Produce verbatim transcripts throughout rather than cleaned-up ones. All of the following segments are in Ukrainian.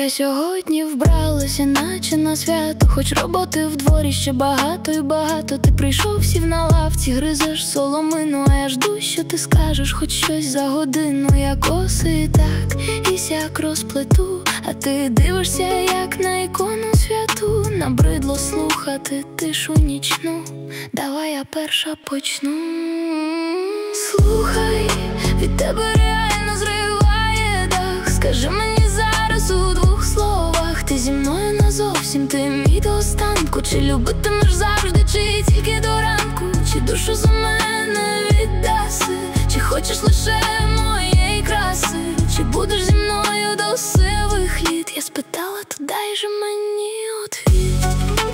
ти сьогодні вбралася, наче на свято. Хоч роботи в дворі ще багато і багато. Ти прийшов, сів на лавці, гризеш соломину. А я жду, що ти скажеш хоч щось за годину. Я коси так і сяк розплету, а ти дивишся, як на ікону святу. Набридло слухати тишу нічну, давай я перша почну. Слухай, від тебе реально зриває дах. Скажи мені зараз у двох словах: ти зі мною назовсім, ти мій до останку. Чи любитимеш завжди, чи тільки до ранку? Чи душу за мене віддаси? Чи хочеш лише моєї краси? Чи будеш зі мною до сивих літ? Я спитала, то дай же мені отвіт.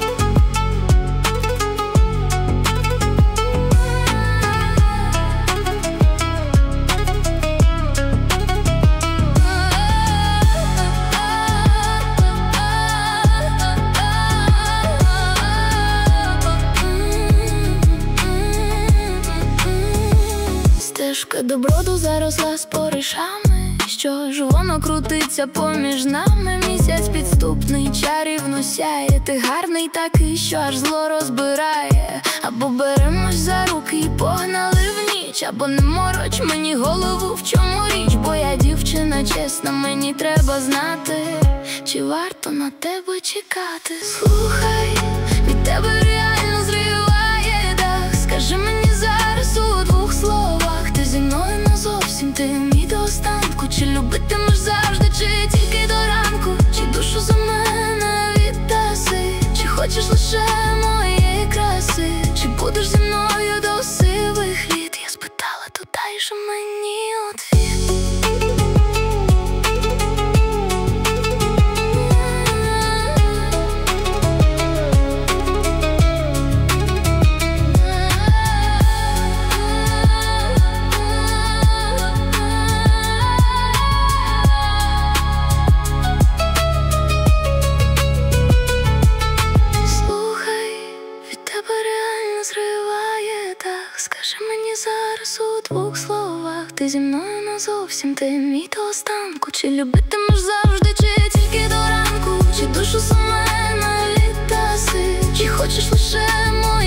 Стежка до броду заросла споришами. Що ж воно крутиться поміж нами? Місяць підступний, чарівно сяє. Ти гарний такий, що аж зло розбирає. Або беремось за руки і погнали в ніч, або не мороч мені голову, в чому річ. Бо я дівчина чесна, мені треба знати, чи варто на тебе чекати. Слухай, від тебе реально зриває дах. Скажи мені зараз у двох словах: ти зі мною назовсім, ти мій до останку. Чи любитимеш завжди, чи тільки до ранку? Чи душу за мене віддаси? Чи хочеш лише моєї краси? Чи будеш зі мною до сивих літ? Я спитала, то дай же мені отвіт. Скажи мені зараз у двох словах: ти зі мною назовсім, ти мій до останку. Чи любитимеш завжди, чи тільки до ранку? Чи душу за мене віддаси? Чи хочеш лише мою